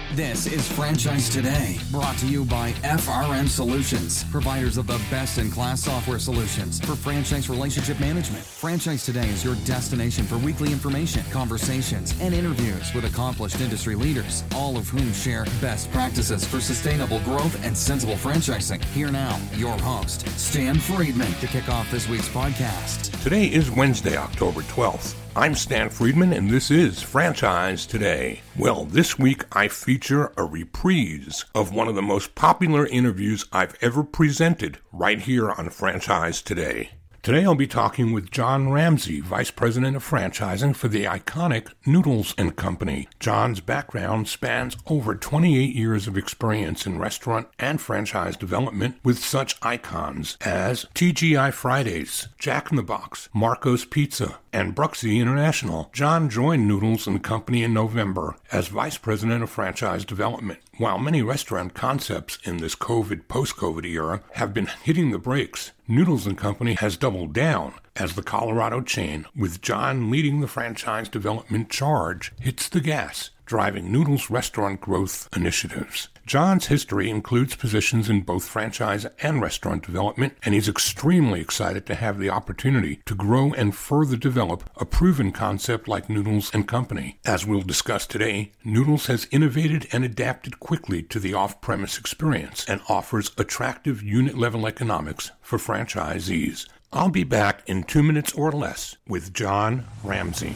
This is Franchise Today, brought to you by FRM Solutions, providers of the best-in-class software solutions for franchise relationship management. Franchise Today is your destination for weekly information, conversations, and interviews with accomplished industry leaders, all of whom share best practices for sustainable growth and sensible franchising. Here now, your host, Stan Friedman, to kick off this week's podcast. Today is Wednesday, October 12th. I'm Stan Friedman, and this is Franchise Today. Well, this week I feature a reprise of one of the most popular interviews I've ever presented right here on Franchise Today. Today I'll be talking with John Ramsey, Vice President of Franchising for the iconic Noodles & Company. John's background spans over 28 years of experience in restaurant and franchise development with such icons as TGI Fridays, Jack in the Box, Marco's Pizza, and Bruxy International. John joined Noodles & Company in November as Vice President of Franchise Development. While many restaurant concepts in this post-COVID era have been hitting the brakes, Noodles & Company has doubled down as the Colorado chain, with John leading the franchise development charge, hits the gas, driving Noodles' restaurant growth initiatives. John's history includes positions in both franchise and restaurant development, and he's extremely excited to have the opportunity to grow and further develop a proven concept like Noodles & Company. As we'll discuss today, Noodles has innovated and adapted quickly to the off-premise experience and offers attractive unit-level economics for franchisees. I'll be back in 2 minutes or less with John Ramsey.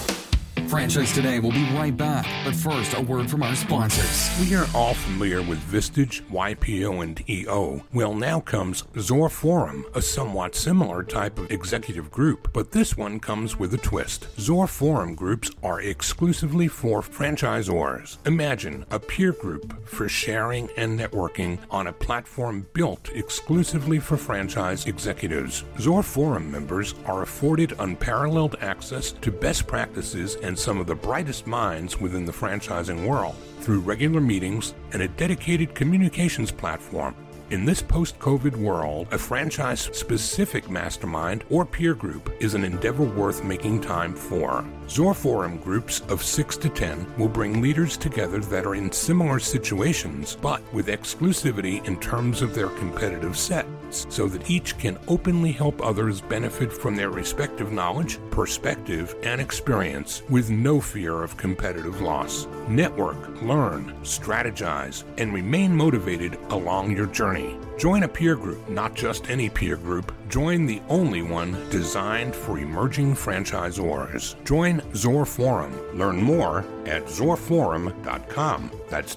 Franchise Today will be right back, but first, a word from our sponsors. We are all familiar with Vistage, YPO, and EO. Well, now comes Zoar Forum, a somewhat similar type of executive group, but this one comes with a twist. Zoar Forum groups are exclusively for franchisors. Imagine a peer group for sharing and networking on a platform built exclusively for franchise executives. Zoar Forum members are afforded unparalleled access to best practices and some of the brightest minds within the franchising world through regular meetings and a dedicated communications platform. In this post-COVID world, a franchise-specific mastermind or peer group is an endeavor worth making time for. Zoar Forum groups of 6 to 10 will bring leaders together that are in similar situations, but with exclusivity in terms of their competitive sets, so that each can openly help others benefit from their respective knowledge, perspective, and experience with no fear of competitive loss. Network, learn, strategize, and remain motivated along your journey. Join a peer group, not just any peer group. Join the only one designed for emerging franchisors. Join Zoar Forum. Learn more at zoarforum.com. That's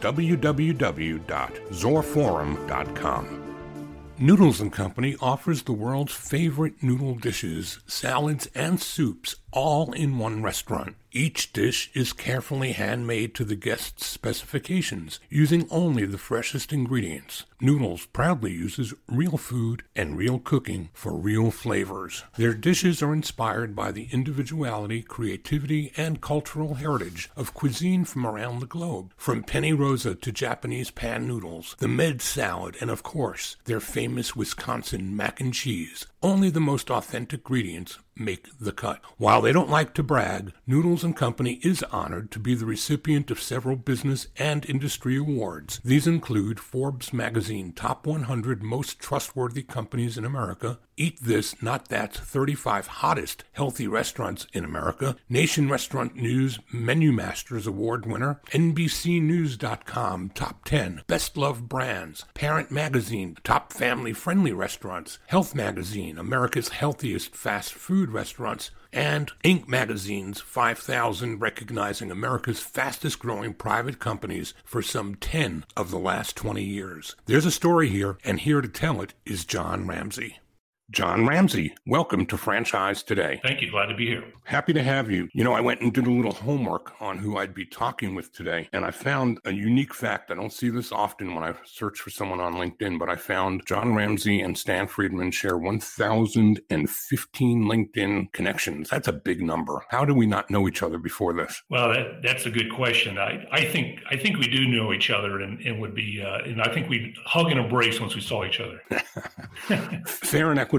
www.zoarforum.com. Noodles & Company offers the world's favorite noodle dishes, salads, and soups, all in one restaurant. Each dish is carefully handmade to the guest's specifications, using only the freshest ingredients. Noodles proudly uses real food and real cooking for real flavors. Their dishes are inspired by the individuality, creativity, and cultural heritage of cuisine from around the globe. From penne rosa to Japanese pan noodles, the med salad, and of course, their famous Wisconsin mac and cheese. Only the most authentic ingredients make the cut. While they don't like to brag, Noodles & Company is honored to be the recipient of several business and industry awards. These include Forbes magazine Top 100 Most Trustworthy Companies in America, Eat This, Not That's 35 Hottest Healthy Restaurants in America, Nation Restaurant News Menu Masters Award winner, NBCNews.com Top 10 Best Loved Brands, Parent Magazine Top Family Friendly Restaurants, Health Magazine America's Healthiest Fast Food Restaurants, and Inc. Magazine's 5,000 recognizing America's fastest growing private companies for some 10 of the last 20 years. There's a story here, and here to tell it is John Ramsey. John Ramsey, welcome to Franchise Today. Thank you. Glad to be here. Happy to have you. You know, I went and did a little homework on who I'd be talking with today, and I found a unique fact. I don't see this often when I search for someone on LinkedIn, but I found John Ramsey and Stan Friedman share 1,015 LinkedIn connections. That's a big number. How do we not know each other before this? Well, that's a good question. I think we do know each other, and would be, and I think we'd hug and embrace once we saw each other. Fair and equitable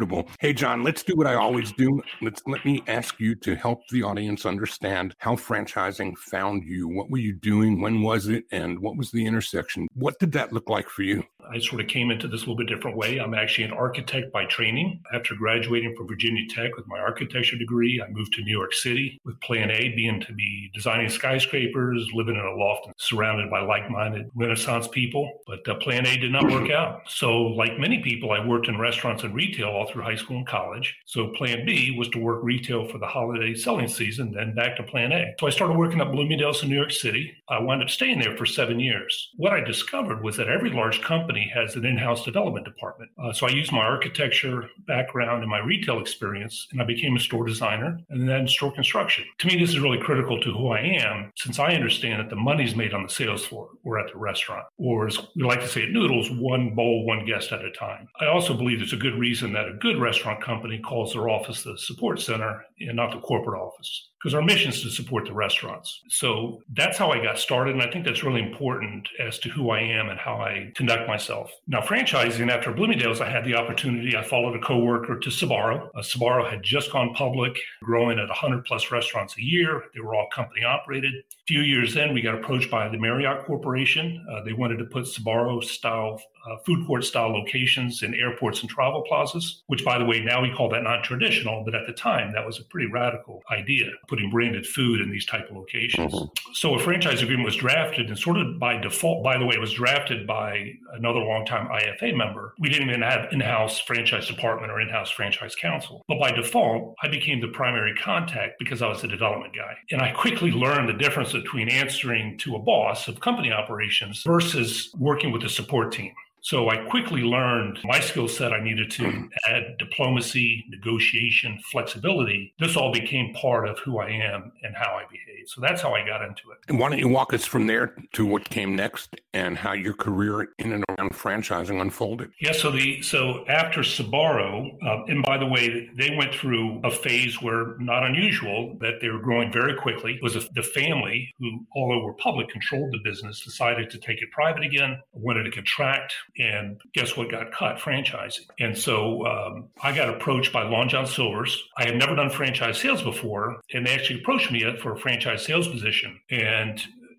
inevitable. Hey, John, let's do what I always do. Let me ask you to help the audience understand how franchising found you. What were you doing? When was it? And what was the intersection? What did that look like for you? I sort of came into this a little bit different way. I'm actually an architect by training. After graduating from Virginia Tech with my architecture degree, I moved to New York City with plan A being to be designing skyscrapers, living in a loft surrounded by like-minded Renaissance people. But plan A did not work out. So like many people, I worked in restaurants and retail all through high school and college. So plan B was to work retail for the holiday selling season, then back to plan A. So I started working at Bloomingdale's in New York City. I wound up staying there for 7 years. What I discovered was that every large company has an in-house development department. So I used my architecture background and my retail experience, and I became a store designer and then store construction. To me, this is really critical to who I am, since I understand that the money's made on the sales floor or at the restaurant, or as we like to say at Noodles, one bowl, one guest at a time. I also believe there's a good reason that a good restaurant company calls their office the support center and not the corporate office, because our mission is to support the restaurants. So that's how I got started, and I think that's really important as to who I am and how I conduct myself. Now, franchising, after Bloomingdale's, I had the opportunity. I followed a coworker to Sbarro. Sbarro had just gone public, growing at 100-plus restaurants a year. They were all company operated. A few years in, we got approached by the Marriott Corporation. They wanted to put Sbarro-style food court-style locations in airports and travel plazas, which, by the way, now we call that non-traditional, but at the time, that was a pretty radical idea, putting branded food in these type of locations. So a franchise agreement was drafted, and sort of by default, by the way, it was drafted by another longtime IFA member. We didn't even have in-house franchise department or in-house franchise counsel. But by default, I became the primary contact because I was the development guy. And I quickly learned the difference between answering to a boss of company operations versus working with a support team. So I quickly learned my skill set. I needed to add diplomacy, negotiation, flexibility. This all became part of who I am and how I behave. So that's how I got into it. And why don't you walk us from there to what came next and how your career in and around franchising unfolded? Yeah, so after Sbarro, and by the way, they went through a phase where, not unusual, that they were growing very quickly. It was the family who, although were public, controlled the business, decided to take it private again, wanted to contract. And guess what got cut? Franchising. And so I got approached by Long John Silver's. I had never done franchise sales before, and they actually approached me for a franchise sales position. And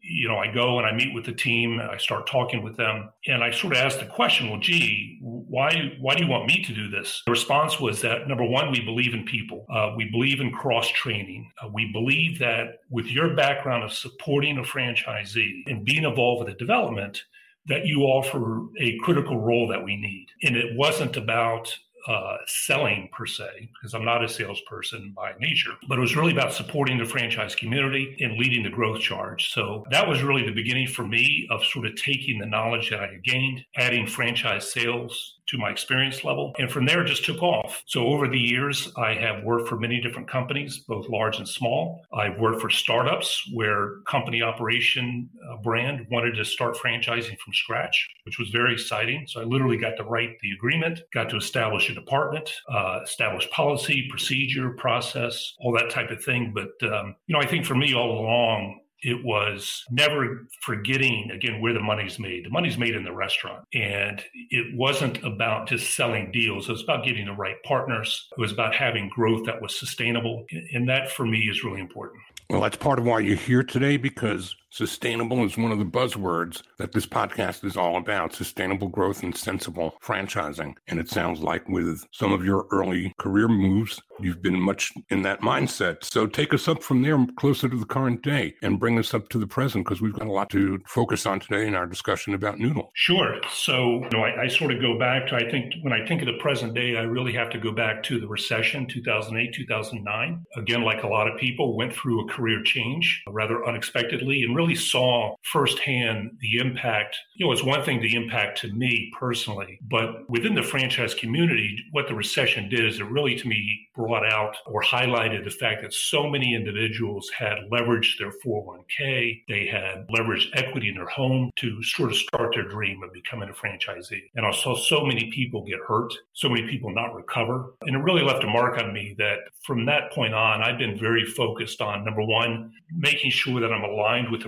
I go and I meet with the team, and I start talking with them, and I sort of ask the question, well, gee, why do you want me to do this? The response was that, number one, we believe in people. We believe in cross-training. We believe that with your background of supporting a franchisee and being involved with the development, that you offer a critical role that we need. And it wasn't about selling per se, because I'm not a salesperson by nature, but it was really about supporting the franchise community and leading the growth charge. So that was really the beginning for me of sort of taking the knowledge that I had gained, adding franchise sales to my experience level. And from there, it just took off. So over the years, I have worked for many different companies, both large and small. I've worked for startups where company operation brand wanted to start franchising from scratch, which was very exciting. So I literally got to write the agreement, got to establish a department, establish policy, procedure, process, all that type of thing. But, I think for me all along, it was never forgetting, again, where the money's made. The money's made in the restaurant. And it wasn't about just selling deals. It was about getting the right partners. It was about having growth that was sustainable. And that, for me, is really important. Well, that's part of why you're here today, because sustainable is one of the buzzwords that this podcast is all about, sustainable growth and sensible franchising. And it sounds like with some of your early career moves, you've been much in that mindset. So take us up from there closer to the current day and bring us up to the present, because we've got a lot to focus on today in our discussion about Noodle. Sure. So, I sort of go back to, I think when I think of the present day, I really have to go back to the recession, 2008, 2009. Again, like a lot of people, went through a career change rather unexpectedly and really saw firsthand the impact. It's one thing, the impact to me personally, but within the franchise community, what the recession did is it really, to me, brought out or highlighted the fact that so many individuals had leveraged their 401k. They had leveraged equity in their home to sort of start their dream of becoming a franchisee. And I saw so many people get hurt, so many people not recover. And it really left a mark on me that from that point on, I've been very focused on, number one, making sure that I'm aligned with the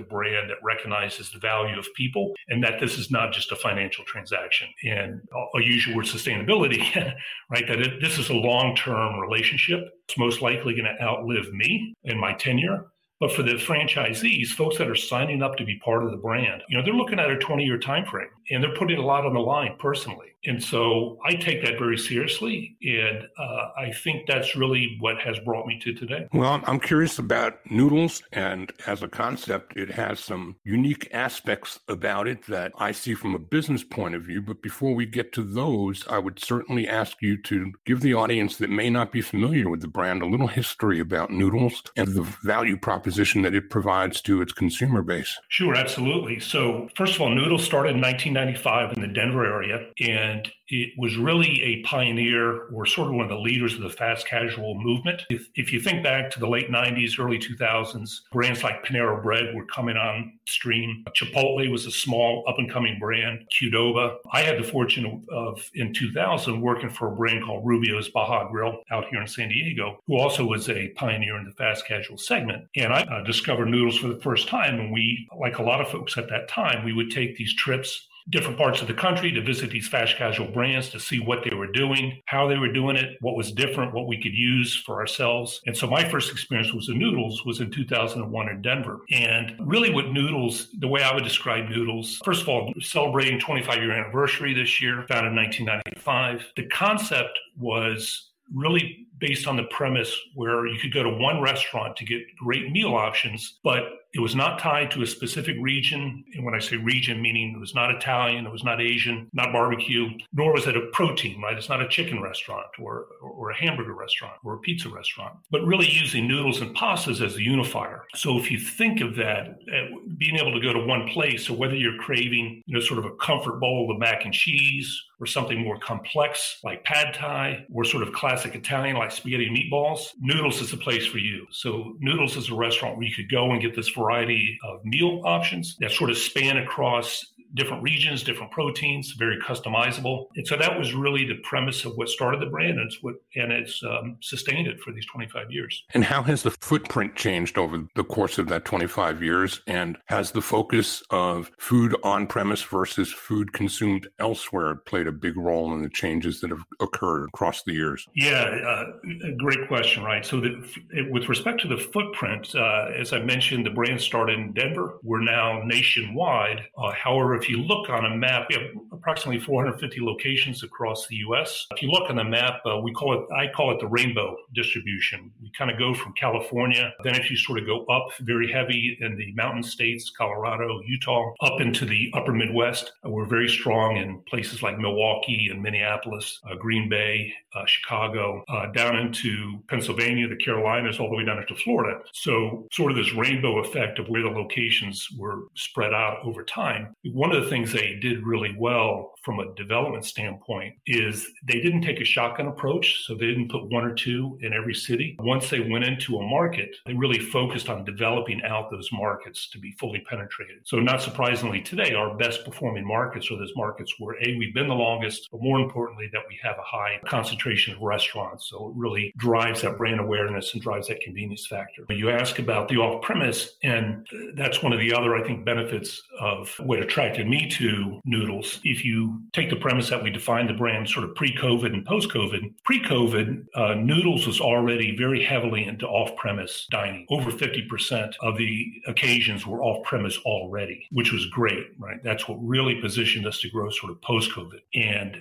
brand that recognizes the value of people and that this is not just a financial transaction. And I'll use your word sustainability, right? That this is a long-term relationship. It's most likely going to outlive me in my tenure. But for the franchisees, folks that are signing up to be part of the brand, they're looking at a 20-year time frame and they're putting a lot on the line personally. And so I take that very seriously. And I think that's really what has brought me to today. Well, I'm curious about Noodles. And as a concept, it has some unique aspects about it that I see from a business point of view. But before we get to those, I would certainly ask you to give the audience that may not be familiar with the brand a little history about Noodles and the value proposition that it provides to its consumer base. Sure, absolutely. So first of all, Noodles started in 1995 in the Denver area, and it was really a pioneer or sort of one of the leaders of the fast casual movement. If you think back to the late 90s, early 2000s, brands like Panera Bread were coming on stream. Chipotle was a small up-and-coming brand. Qdoba. I had the fortune of, in 2000, working for a brand called Rubio's Baja Grill out here in San Diego, who also was a pioneer in the fast casual segment. And I discovered Noodles for the first time. And we, like a lot of folks at that time, we would take these trips different parts of the country to visit these fast casual brands to see what they were doing, how they were doing it, what was different, what we could use for ourselves. And so my first experience was in Noodles was in 2001 in Denver. And really with Noodles, the way I would describe Noodles, first of all, celebrating 25-year anniversary this year, founded in 1995. The concept was really based on the premise where you could go to one restaurant to get great meal options, but it was not tied to a specific region. And when I say region, meaning it was not Italian, it was not Asian, not barbecue, nor was it a protein, right? It's not a chicken restaurant or a hamburger restaurant or a pizza restaurant, but really using noodles and pastas as the unifier. So if you think of that, being able to go to one place, or whether you're craving, sort of a comfort bowl of mac and cheese, or something more complex like pad thai, or sort of classic Italian like spaghetti and meatballs, Noodles is a place for you. So Noodles is a restaurant where you could go and get this variety of meal options that sort of span across different regions, different proteins, very customizable. And so that was really the premise of what started the brand, and it's sustained it for these 25 years. And how has the footprint changed over the course of that 25 years? And has the focus of food on premise versus food consumed elsewhere played a big role in the changes that have occurred across the years? Yeah, a great question, right? So with respect to the footprint, as I mentioned, the brand started in Denver. We're now nationwide. However, if you look on a map, we have approximately 450 locations across the U.S. If you look on the map, I call it the rainbow distribution. We kind of go from California. Then if you sort of go up very heavy in the mountain states, Colorado, Utah, up into the upper Midwest, we're very strong in places like Milwaukee and Minneapolis, Green Bay, Chicago, down into Pennsylvania, the Carolinas, all the way down into Florida. So sort of this rainbow effect of where the locations were spread out over time. One of the things they did really well from a development standpoint is they didn't take a shotgun approach. So they didn't put one or two in every city. Once they went into a market, they really focused on developing out those markets to be fully penetrated. So not surprisingly today, our best performing markets are those markets where we've been the longest, but more importantly, that we have a high concentration of restaurants. So it really drives that brand awareness and drives that convenience factor. You ask about the off-premise, and that's one of the other, I think, benefits of what attracted me to Noodles. If you take the premise that we defined the brand sort of pre-COVID and post-COVID, pre-COVID, Noodles was already very heavily into off-premise dining. Over 50% of the occasions were off-premise already, which was great, right? That's what really positioned us to grow sort of post-COVID. And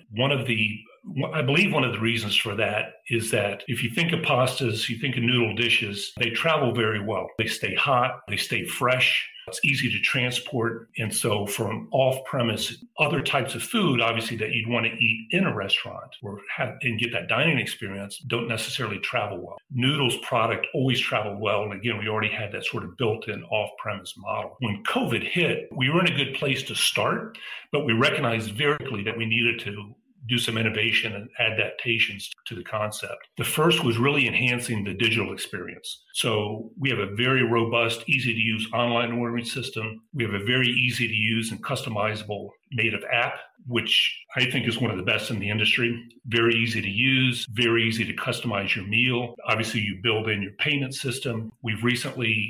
I believe one of the reasons for that is that if you think of pastas, you think of noodle dishes, they travel very well. They stay hot, they stay fresh. It's easy to transport. And so from off-premise, other types of food, obviously, that you'd want to eat in a restaurant and get that dining experience, don't necessarily travel well. Noodles product always traveled well. And again, we already had that sort of built-in off-premise model. When COVID hit, we were in a good place to start, but we recognized very quickly that we needed to do some innovation and adaptations to the concept. The first was really enhancing the digital experience. So we have a very robust, easy to use online ordering system. We have a very easy to use and customizable native app, which I think is one of the best in the industry. Very easy to use, very easy to customize your meal. Obviously, you build in your payment system. We've recently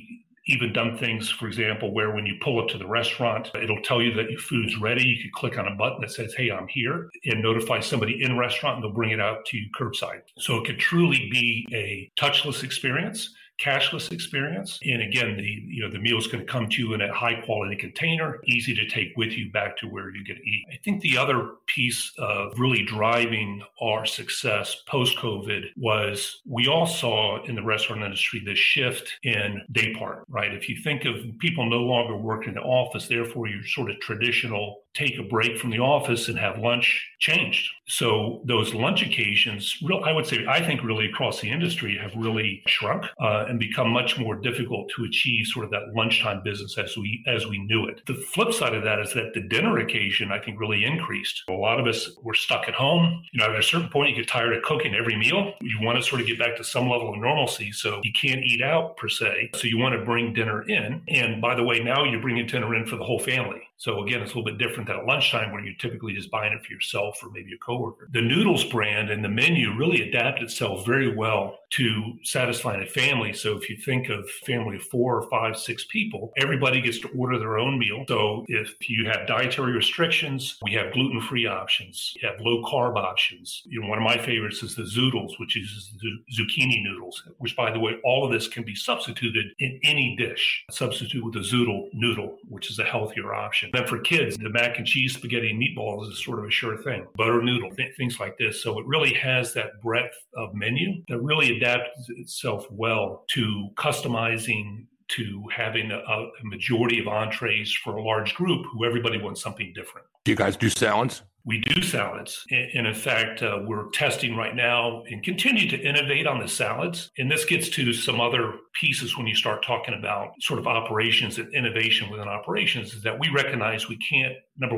even done things, for example, where when you pull up to the restaurant, it'll tell you that your food's ready. You can click on a button that says, hey, I'm here, and notify somebody in restaurant, and they'll bring it out to you curbside. So it could truly be a touchless experience, cashless experience. And again, the meal's going to come to you in a high quality container, easy to take with you back to where you're going to eat. I think the other piece of really driving our success post-COVID was we all saw in the restaurant industry this shift in day part, right? If you think of people no longer working in the office, therefore your sort of traditional take a break from the office and have lunch changed. So those lunch occasions, I think really across the industry have really shrunk and become much more difficult to achieve sort of that lunchtime business as we knew it. The flip side of that is that the dinner occasion, I think, really increased. A lot of us were stuck at home. At a certain point, you get tired of cooking every meal. You want to sort of get back to some level of normalcy. So you can't eat out per se. So you want to bring dinner in. And by the way, now you're bringing dinner in for the whole family. So again, it's a little bit different than at lunchtime where you're typically just buying it for yourself or maybe a coworker. The Noodles brand and the menu really adapted itself very well to satisfying a family. So if you think of a family of 4 or 5, 6 people, everybody gets to order their own meal. So if you have dietary restrictions, we have gluten-free options. You have low-carb options. One of my favorites is the Zoodles, which is the zucchini noodles, which, by the way, all of this can be substituted in any dish. Substitute with a Zoodle noodle, which is a healthier option. Then for kids, the mac and cheese, spaghetti, and meatballs is sort of a sure thing. Butter noodle, things like this. So it really has that breadth of menu that really adapts itself well to customizing, to having a majority of entrees for a large group who everybody wants something different. Do you guys do salads? We do salads. And in fact, we're testing right now and continue to innovate on the salads. And this gets to some other pieces when you start talking about sort of operations and innovation within operations, is that we recognize we can't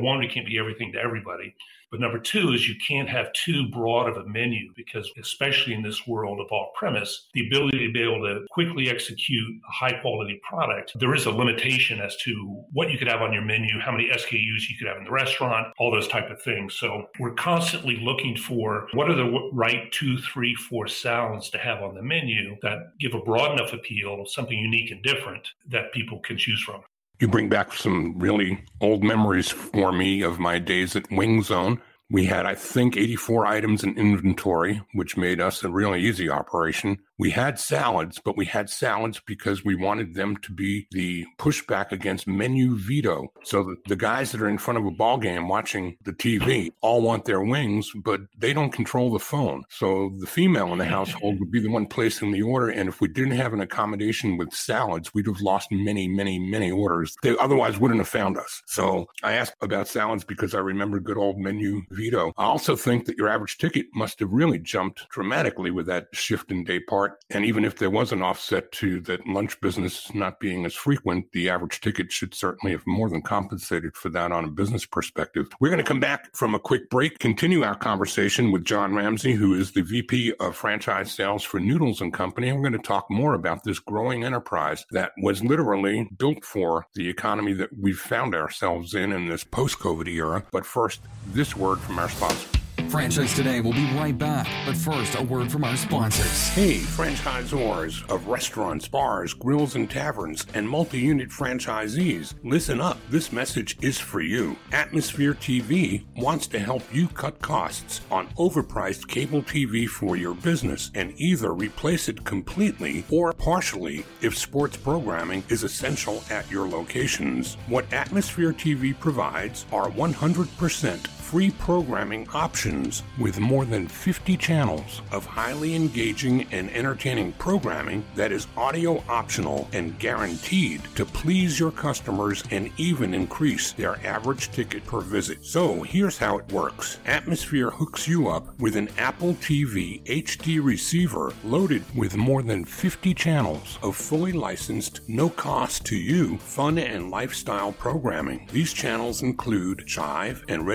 be everything to everybody. But number 2 is you can't have too broad of a menu, because especially in this world of off-premise, the ability to be able to quickly execute a high-quality product, there is a limitation as to what you could have on your menu, how many SKUs you could have in the restaurant, all those type of things. So we're constantly looking for what are the right 2, 3, 4 salads to have on the menu that give a broad enough appeal, something unique and different that people can choose from. You bring back some really old memories for me of my days at Wing Zone. We had, I think, 84 items in inventory, which made us a really easy operation. We had salads, but we had salads because we wanted them to be the pushback against menu veto. So that the guys that are in front of a ball game watching the TV all want their wings, but they don't control the phone. So the female in the household would be the one placing the order. And if we didn't have an accommodation with salads, we'd have lost many, many, many orders. They otherwise wouldn't have found us. So I asked about salads because I remember good old menu veto. I also think that your average ticket must have really jumped dramatically with that shift in day part. And even if there was an offset to that lunch business not being as frequent, the average ticket should certainly have more than compensated for that on a business perspective. We're going to come back from a quick break, continue our conversation with John Ramsey, who is the VP of Franchise Sales for Noodles & Company. And we're going to talk more about this growing enterprise that was literally built for the economy that we've found ourselves in this post-COVID era. But first, this word from our sponsor. Franchise Today will be right back, but first, a word from our sponsors. Hey, franchisors of restaurants, bars, grills, and taverns, and multi-unit franchisees, listen up. This message is for you. Atmosphere TV wants to help you cut costs on overpriced cable TV for your business and either replace it completely or partially if sports programming is essential at your locations. What Atmosphere TV provides are 100% free programming options with more than 50 channels of highly engaging and entertaining programming that is audio optional and guaranteed to please your customers and even increase their average ticket per visit. So here's how it works. Atmosphere hooks you up with an Apple TV HD receiver loaded with more than 50 channels of fully licensed, no cost to you, fun and lifestyle programming. These channels include Chive and Red Bull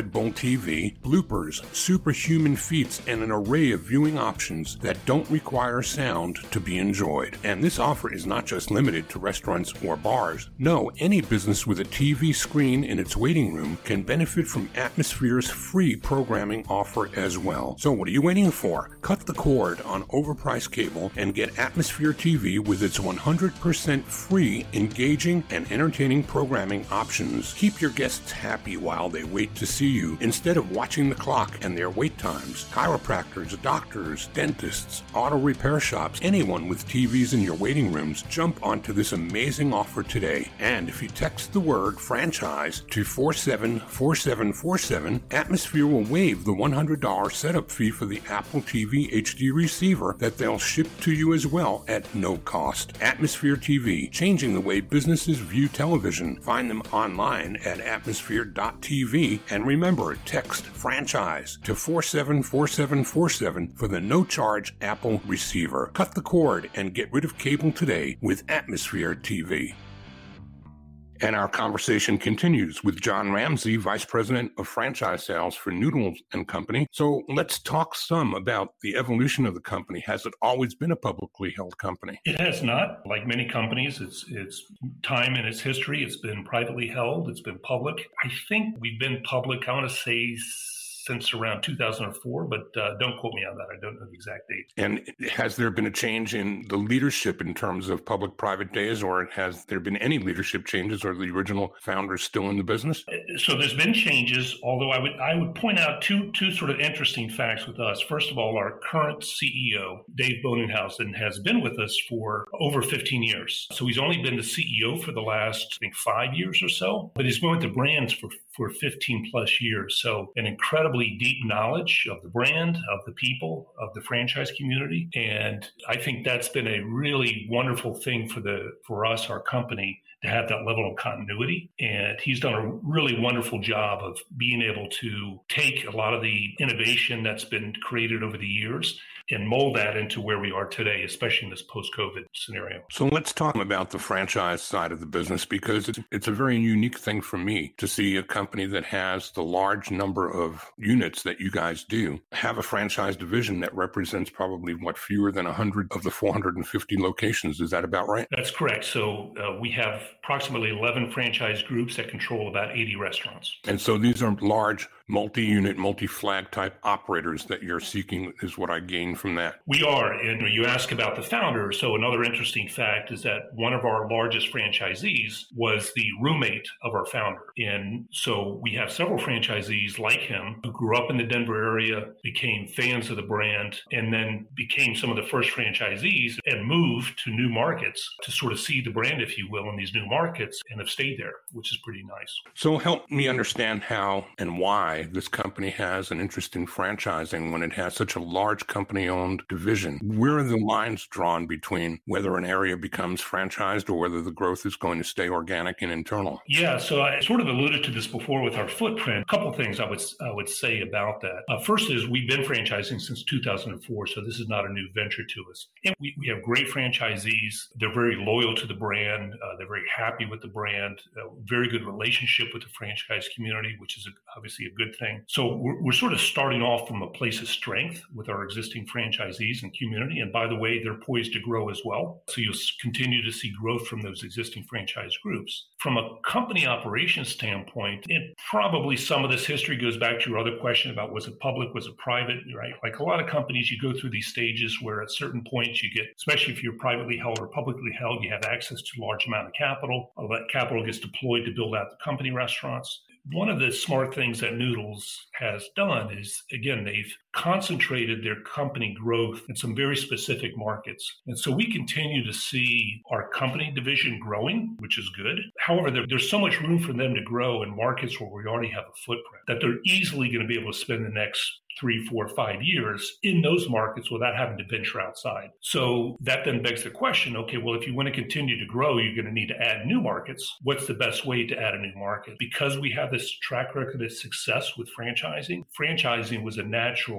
TV, bloopers, superhuman feats, and an array of viewing options that don't require sound to be enjoyed. And this offer is not just limited to restaurants or bars. No, any business with a TV screen in its waiting room can benefit from Atmosphere's free programming offer as well. So what are you waiting for? Cut the cord on overpriced cable and get Atmosphere TV with its 100% free, engaging, and entertaining programming options. Keep your guests happy while they wait to see you instead of watching the clock and their wait times. Chiropractors, doctors, dentists, auto repair shops, anyone with TVs in your waiting rooms, jump onto this amazing offer today. And if you text the word franchise to 474747, Atmosphere will waive the $100 setup fee for the Apple TV HD receiver that they'll ship to you as well at no cost. Atmosphere TV, changing the way businesses view television. Find them online at atmosphere.tv, and remember, text franchise to 474747 for the no-charge Apple receiver. Cut the cord and get rid of cable today with Atmosphere TV. And our conversation continues with John Ramsey, Vice President of Franchise Sales for Noodles & Company. So let's talk some about the evolution of the company. Has it always been a publicly held company? It has not. Like many companies, its time in its history, it's been privately held. It's been public. I think we've been public, I want to say, since around 2004, but don't quote me on that. I don't know the exact date. And has there been a change in the leadership in terms of public-private days, or has there been any leadership changes, or the original founders still in the business? So there's been changes, although I would point out two sort of interesting facts with us. First of all, our current CEO, Dave Boninghausen, has been with us for over 15 years. So he's only been the CEO for the last, I think, 5 years or so, but he's been with the brands for 15 plus years. So an incredibly deep knowledge of the brand, of the people, of the franchise community. And I think that's been a really wonderful thing for us, our company, to have that level of continuity. And he's done a really wonderful job of being able to take a lot of the innovation that's been created over the years and mold that into where we are today, especially in this post-COVID scenario. So let's talk about the franchise side of the business, because it's a very unique thing for me to see a company that has the large number of units that you guys do have a franchise division that represents probably, fewer than 100 of the 450 locations. Is that about right? That's correct. So we have approximately 11 franchise groups that control about 80 restaurants. And so these are large multi-unit, multi-flag type operators that you're seeking, is what I gain from that. We are. And you ask about the founder. So another interesting fact is that one of our largest franchisees was the roommate of our founder. And so we have several franchisees like him who grew up in the Denver area, became fans of the brand, and then became some of the first franchisees and moved to new markets to sort of see the brand, if you will, in these new markets, and have stayed there, which is pretty nice. So help me understand how and why this company has an interest in franchising when it has such a large company-owned division. Where are the lines drawn between whether an area becomes franchised or whether the growth is going to stay organic and internal? Yeah, so I sort of alluded to this before with our footprint. A couple of things I would say about that. First is we've been franchising since 2004, so this is not a new venture to us. And we have great franchisees. They're very loyal to the brand. They're very happy with the brand. Very good relationship with the franchise community, which is obviously a good thing. So we're sort of starting off from a place of strength with our existing franchisees and community. And by the way, they're poised to grow as well. So you'll continue to see growth from those existing franchise groups. From a company operations standpoint, it probably some of this history goes back to your other question about was it public, was it private, right? Like a lot of companies, you go through these stages where at certain points you get, especially if you're privately held or publicly held, you have access to a large amount of capital. All that capital gets deployed to build out the company restaurants. One of the smart things that Noodles has done is, again, they've concentrated their company growth in some very specific markets. And so we continue to see our company division growing, which is good. However, there's so much room for them to grow in markets where we already have a footprint that they're easily going to be able to spend the next 3, 4, 5 years in those markets without having to venture outside. So that then begs the question, okay, well, if you want to continue to grow, you're going to need to add new markets. What's the best way to add a new market? Because we have this track record of success with franchising was a natural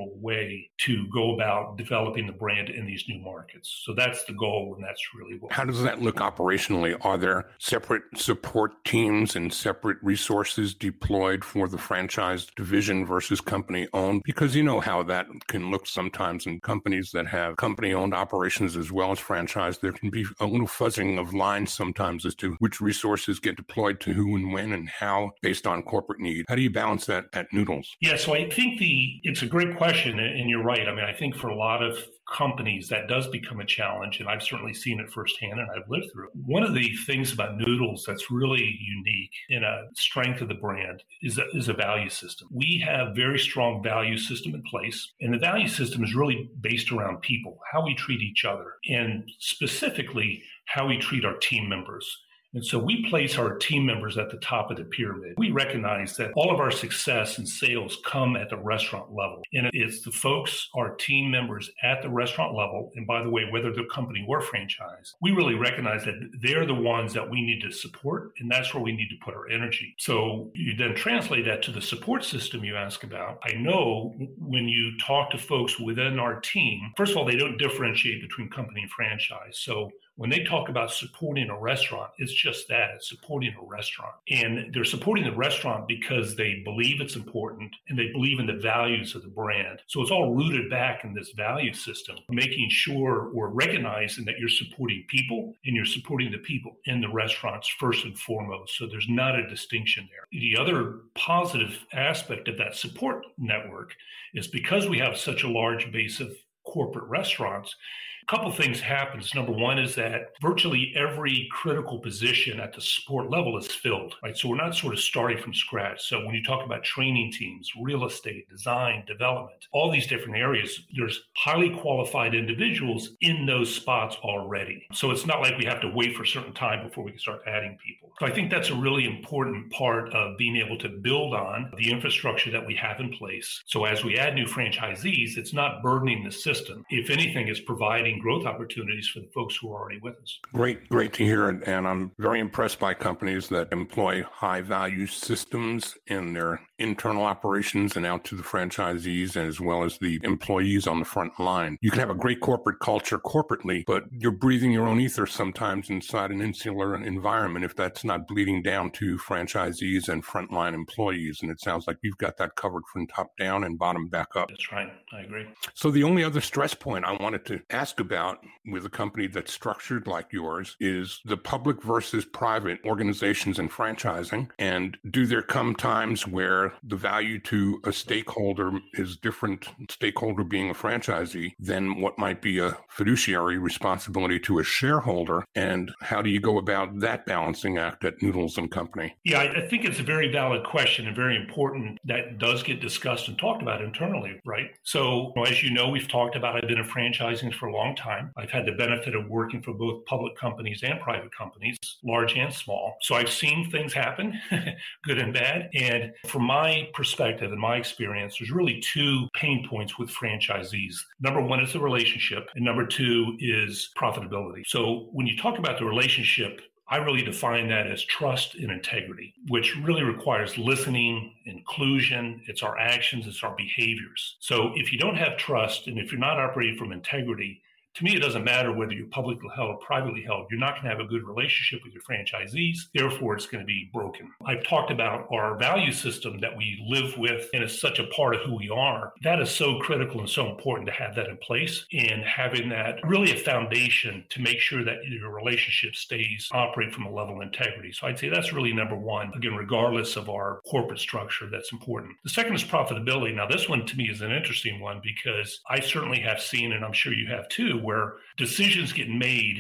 natural way to go about developing the brand in these new markets. So that's the goal, and that's really what. How does that look operationally? Are there separate support teams and separate resources deployed for the franchise division versus company owned? Because you know how that can look sometimes in companies that have company owned operations as well as franchise. There can be a little fuzzing of lines sometimes as to which resources get deployed to who and when and how based on corporate need. How do you balance that at Noodles? Yeah, so I think it's a great question, and you're right. I mean, I think for a lot of companies that does become a challenge, and I've certainly seen it firsthand and I've lived through it. One of the things about Noodles that's really unique in a strength of the brand is a value system. We have very strong value system in place, and the value system is really based around people, how we treat each other, and specifically how we treat our team members. And so we place our team members at the top of the pyramid. We recognize that all of our success and sales come at the restaurant level. And it's the folks, our team members at the restaurant level. And by the way, whether they're company or franchise, we really recognize that they're the ones that we need to support. And that's where we need to put our energy. So you then translate that to the support system you ask about. I know when you talk to folks within our team, first of all, they don't differentiate between company and franchise. So when they talk about supporting a restaurant, it's just that, it's supporting a restaurant. And they're supporting the restaurant because they believe it's important and they believe in the values of the brand. So it's all rooted back in this value system, making sure we're recognizing that you're supporting people and you're supporting the people in the restaurants first and foremost. So there's not a distinction there. The other positive aspect of that support network is because we have such a large base of corporate restaurants, a couple of things happens. Number one is that virtually every critical position at the support level is filled, right? So we're not sort of starting from scratch. So when you talk about training teams, real estate, design, development, all these different areas, there's highly qualified individuals in those spots already. So it's not like we have to wait for a certain time before we can start adding people. So I think that's a really important part of being able to build on the infrastructure that we have in place. So as we add new franchisees, it's not burdening the system. If anything, it's providing growth opportunities for the folks who are already with us. Great to hear. And I'm very impressed by companies that employ high value systems in their internal operations and out to the franchisees as well as the employees on the front line. You can have a great corporate culture corporately, but you're breathing your own ether sometimes inside an insular environment if that's not bleeding down to franchisees and frontline employees. And it sounds like you've got that covered from top down and bottom back up. That's right. I agree. So the only other stress point I wanted to ask about with a company that's structured like yours is the public versus private organizations and franchising. And do there come times where the value to a stakeholder is different, stakeholder being a franchisee, than what might be a fiduciary responsibility to a shareholder? And how do you go about that balancing act at Noodles & Company? Yeah, I think it's a very valid question and very important that does get discussed and talked about internally, right? So as you know, we've talked about, I've been in franchising for a long time. I've had the benefit of working for both public companies and private companies, large and small. So I've seen things happen, good and bad. And from my perspective and my experience, there's really two pain points with franchisees. Number one is the relationship, and number two is profitability. So when you talk about the relationship, I really define that as trust and integrity, which really requires listening, inclusion. It's our actions, it's our behaviors. So if you don't have trust and if you're not operating from integrity, to me, it doesn't matter whether you're publicly held or privately held. You're not going to have a good relationship with your franchisees. Therefore, it's going to be broken. I've talked about our value system that we live with, and it's such a part of who we are. That is so critical and so important to have that in place, and having that really a foundation to make sure that your relationship stays operate from a level of integrity. So I'd say that's really number one. Again, regardless of our corporate structure, that's important. The second is profitability. Now, this one to me is an interesting one because I certainly have seen, and I'm sure you have too, where decisions get made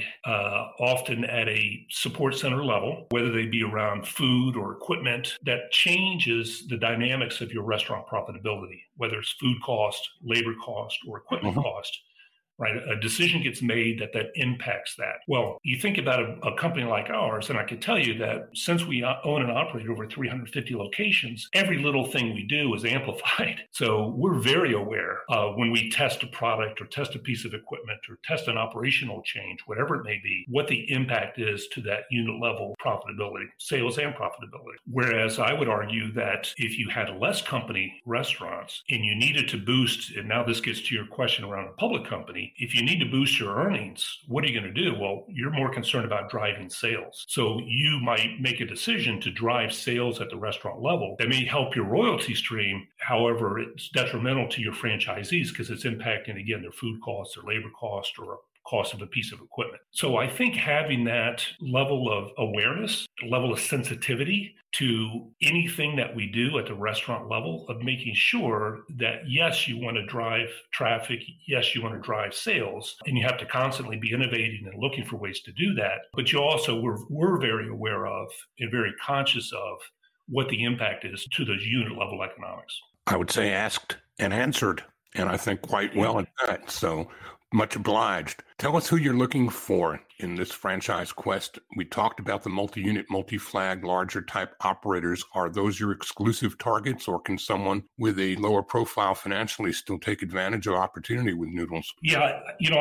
often at a support center level, whether they be around food or equipment, that changes the dynamics of your restaurant profitability, whether it's food cost, labor cost, or equipment cost. right? A decision gets made that impacts that. Well, you think about a company like ours, and I can tell you that since we own and operate over 350 locations, every little thing we do is amplified. So we're very aware when we test a product or test a piece of equipment or test an operational change, whatever it may be, what the impact is to that unit level profitability, sales and profitability. Whereas I would argue that if you had less company restaurants and you needed to boost, and now this gets to your question around a public company, if you need to boost your earnings, what are you going to do? Well, you're more concerned about driving sales. So you might make a decision to drive sales at the restaurant level that may help your royalty stream. However, it's detrimental to your franchisees because it's impacting, again, their food costs, their labor cost, or cost of a piece of equipment. So I think having that level of awareness, level of sensitivity to anything that we do at the restaurant level, of making sure that, yes, you want to drive traffic, yes, you want to drive sales, and you have to constantly be innovating and looking for ways to do that. But you also, we're very aware of and very conscious of what the impact is to those unit level economics. I would say asked and answered, and I think quite well at that. So much obliged. Tell us who you're looking for in this franchise quest. We talked about the multi-unit, multi-flag, larger type operators. Are those your exclusive targets, or can someone with a lower profile financially still take advantage of opportunity with Noodles? Yeah,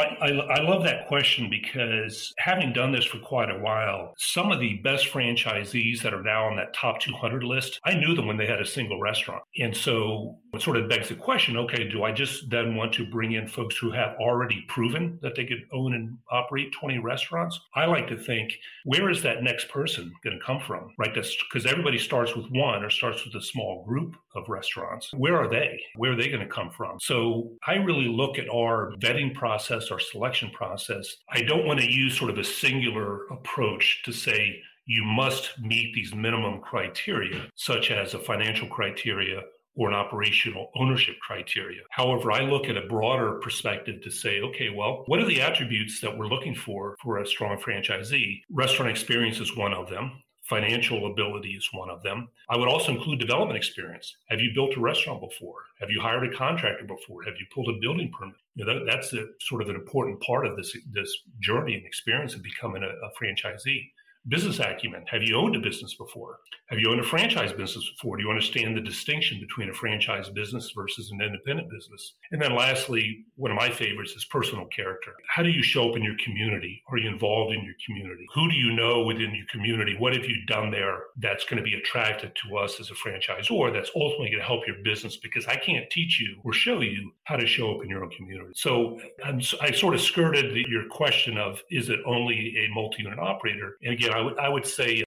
I love that question because having done this for quite a while, some of the best franchisees that are now on that top 200 list, I knew them when they had a single restaurant. And so it sort of begs the question, okay, do I just then want to bring in folks who have already proven that they could own and operate 20 restaurants? I like to think, where is that next person going to come from, right? That's because everybody starts with one or starts with a small group of restaurants. Where are they? Where are they going to come from? So I really look at our vetting process, our selection process. I don't want to use sort of a singular approach to say you must meet these minimum criteria, such as a financial criteria or an operational ownership criteria. However, I look at a broader perspective to say, okay, well, what are the attributes that we're looking for a strong franchisee? Restaurant experience is one of them. Financial ability is one of them. I would also include development experience. Have you built a restaurant before? Have you hired a contractor before? Have you pulled a building permit? That's sort of an important part of this journey and experience of becoming a franchisee. Business acumen. Have you owned a business before? Have you owned a franchise business before? Do you understand the distinction between a franchise business versus an independent business? And then lastly, one of my favorites is personal character. How do you show up in your community? Are you involved in your community? Who do you know within your community? What have you done there that's going to be attractive to us as a franchisor that's ultimately going to help your business? Because I can't teach you or show you how to show up in your own community. So I sort of skirted your question of, is it only a multi-unit operator? And again, I would say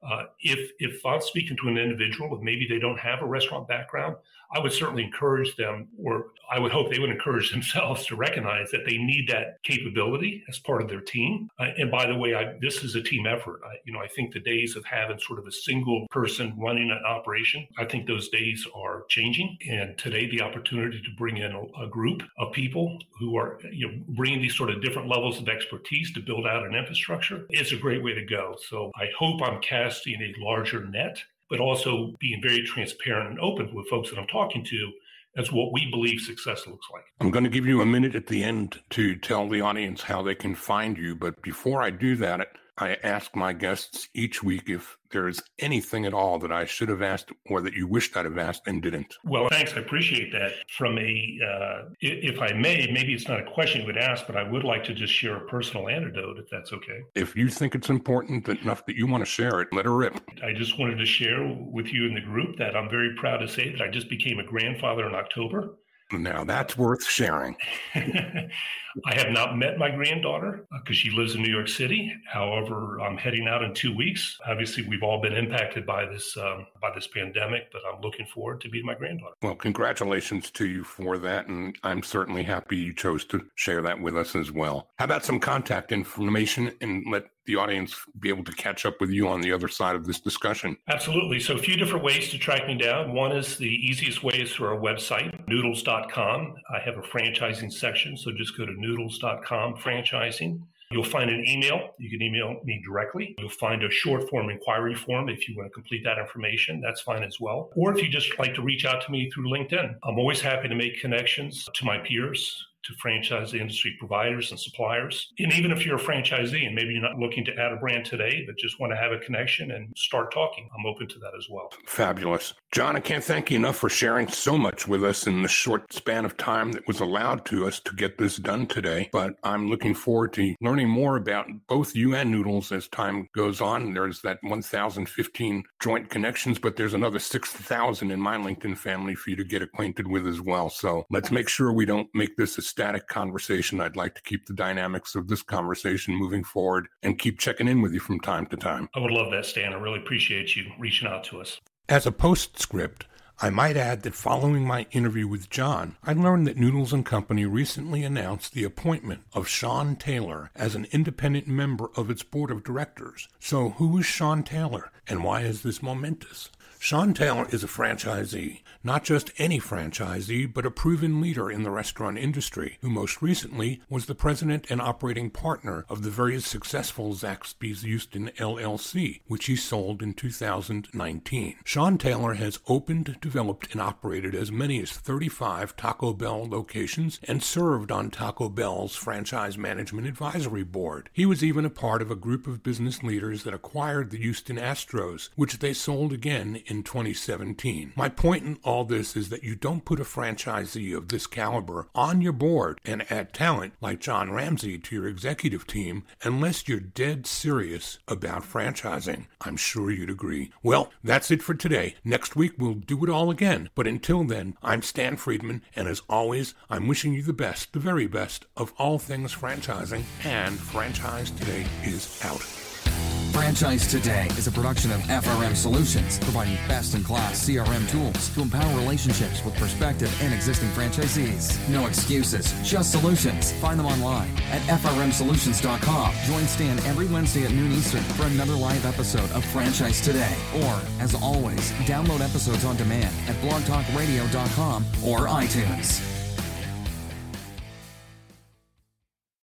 if I'm speaking to an individual, if maybe they don't have a restaurant background, I would certainly encourage them, or I would hope they would encourage themselves to recognize that they need that capability as part of their team. And by the way, this is a team effort. I think the days of having sort of a single person running an operation, I think those days are changing. And today, the opportunity to bring in a group of people who are bringing these sort of different levels of expertise to build out an infrastructure is a great way to go. So I hope I'm casting a larger net, but also being very transparent and open with folks that I'm talking to as what we believe success looks like. I'm going to give you a minute at the end to tell the audience how they can find you. But before I do that, I ask my guests each week if there's anything at all that I should have asked or that you wished I'd have asked and didn't. Well, thanks. I appreciate that. From if I may, maybe it's not a question you would ask, but I would like to just share a personal anecdote, if that's okay. If you think it's important enough that you want to share it, let her rip. I just wanted to share with you in the group that I'm very proud to say that I just became a grandfather in October. Now that's worth sharing. I have not met my granddaughter because she lives in New York City. However, I'm heading out in 2 weeks. Obviously, we've all been impacted by this pandemic, but I'm looking forward to meeting my granddaughter. Well, congratulations to you for that, and I'm certainly happy you chose to share that with us as well. How about some contact information, and let the audience be able to catch up with you on the other side of this discussion? Absolutely. So a few different ways to track me down. One is the easiest way is through our website, noodles.com. I have a franchising section, so just go to noodles.com franchising. You'll find an email. You can email me directly. You'll find a short form inquiry form if you want to complete that information. That's fine as well. Or if you just like to reach out to me through LinkedIn, I'm always happy to make connections to my peers, to franchise industry providers and suppliers. And even if you're a franchisee and maybe you're not looking to add a brand today, but just want to have a connection and start talking, I'm open to that as well. Fabulous. John, I can't thank you enough for sharing so much with us in the short span of time that was allowed to us to get this done today. But I'm looking forward to learning more about both you and Noodles as time goes on. There's that 1,015 joint connections, but there's another 6,000 in my LinkedIn family for you to get acquainted with as well. So let's make sure we don't make this a static conversation. I'd like to keep the dynamics of this conversation moving forward and keep checking in with you from time to time. I would love that, Stan. I really appreciate you reaching out to us. As a postscript, I might add that following my interview with John, I learned that Noodles & Company recently announced the appointment of Sean Taylor as an independent member of its board of directors. So who is Sean Taylor, and why is this momentous? Sean Taylor is a franchisee, not just any franchisee, but a proven leader in the restaurant industry, who most recently was the president and operating partner of the very successful Zaxby's Houston LLC, which he sold in 2019. Sean Taylor has opened, developed, and operated as many as 35 Taco Bell locations and served on Taco Bell's Franchise Management Advisory Board. He was even a part of a group of business leaders that acquired the Houston Astros, which they sold again in 2017. My point in all this is that you don't put a franchisee of this caliber on your board and add talent like John Ramsey to your executive team unless you're dead serious about franchising. I'm sure you'd agree. Well, that's it for today. Next week we'll do it all again. But until then, I'm Stan Friedman, and as always, I'm wishing you the best, the very best of all things franchising, and Franchise Today is out. Franchise Today is a production of FRM Solutions, providing best-in-class CRM tools to empower relationships with prospective and existing franchisees. No excuses, just solutions. Find them online at frmsolutions.com. Join Stan every Wednesday at noon Eastern for another live episode of Franchise Today. Or, as always, download episodes on demand at blogtalkradio.com or iTunes.